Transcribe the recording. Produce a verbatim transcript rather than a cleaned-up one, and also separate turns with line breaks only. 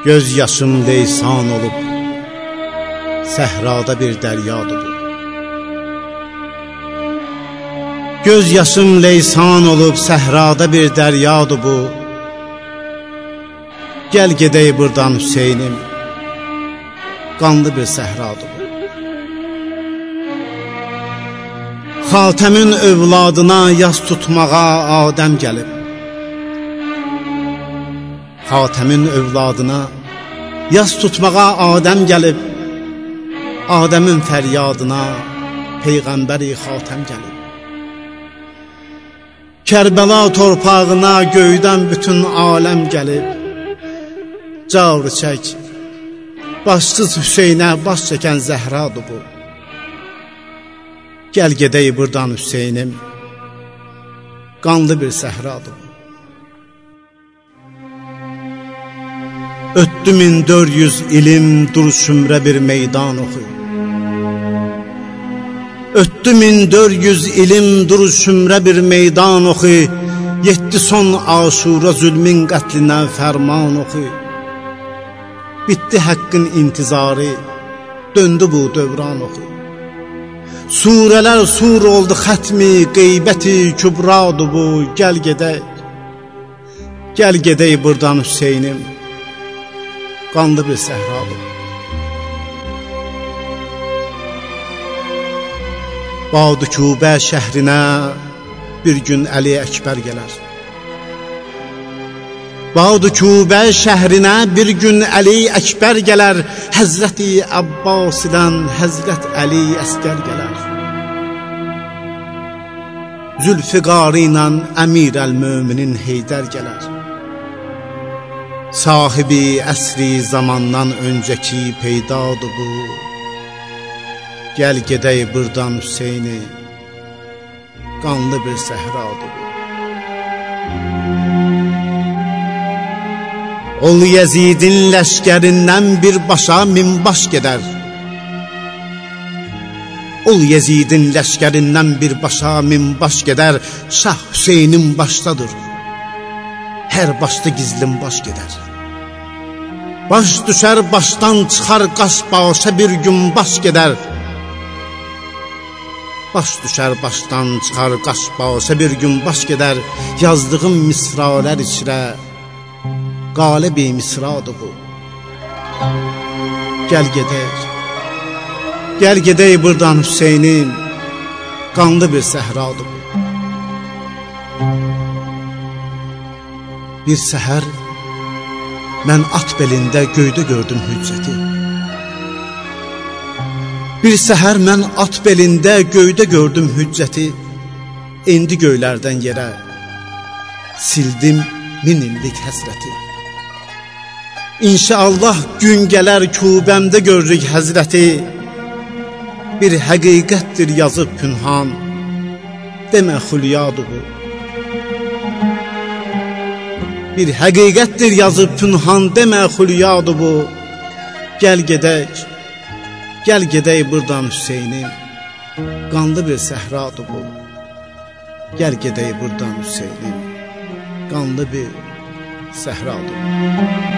Göz yaşım leysan olub, səhrada bir dəryadır bu. Göz yaşım leysan olub, səhrada bir dəryadır bu. Gəl gedək buradan Hüseynim, qanlı bir səhradır bu. Xatəmin övladına yas tutmağa Adəm gəlib. Xatəmin övladına yas tutmağa Adəm gəlib. Adəmin fəryadına Peyğəmbəri Xatəm gəlib. Kərbəla torpağına göydən bütün aləm gəlib. Cavr çək, başsız Hüseynə baş çəkən Zəhradır bu. Gəl gedək buradan Hüseynim, qanlı bir səhradır bu. Ötdü min dörd yüz ilim, dur sümrə bir meydan oxu. Ötdü min dörd yüz ilim, dur sümrə bir meydan oxu. Yetdi son Aşura zülmün qətlinə fərman oxu. Bitti haqqın intizarı, döndü bu dövran oxu. Surələr sur oldu xətmi, qeybəti kübradır bu. Gəl gedək, gəl gedək buradan Hüseynim, qanlı bir səhradır. Badükubə şəhrinə bir gün Əli Əkbər gələr. Badükubə şəhrinə bir gün Əli Əkbər gələr. Həzrəti Abbas ilə Həzrət Əli əsgər gələr. Zülfiqarı ilə Əmir əl-Möminin Heydər gələr. Sahibi əsri zamandan öncəki peydadır bu. Gəl gedək buradan Hüseyni, qanlı bir səhradır bu. Ol Yezidin ləşkərindən birbaşa min baş gedər. Ol Yezidin ləşkərindən birbaşa min baş gedər. Şah Hüseynin başdadır, hər başda gizlin baş gedər. Baş düşər başdan çıxar qaş başa bir gün baş gedər. Baş düşər başdan çıxar qaş başa bir gün baş gedər. Yazdığım misralər içrə qalibi misradır bu. Gəl gedək, gəl gedək buradan Hüseynim, qanlı bir səhradır bu. Bir səhər mən at belində göydə gördüm hüccəti. Bir səhər mən at belində göydə gördüm hüccəti. İndi göylərdən yerə sildim min illik həsrəti. İnşallah gün gələr Kubəmdə görürük həzrəti. Bir həqiqətdir yazıb pünhan, demə xülyadır bu. Bir həqiqətdir yazıb pünhan, demə xülyadır bu. Gəl gedək, gəl gedək buradan Hüseynim, qanlı bir səhradır bu. Gəl gedək buradan Hüseynim, qanlı bir səhradır bu.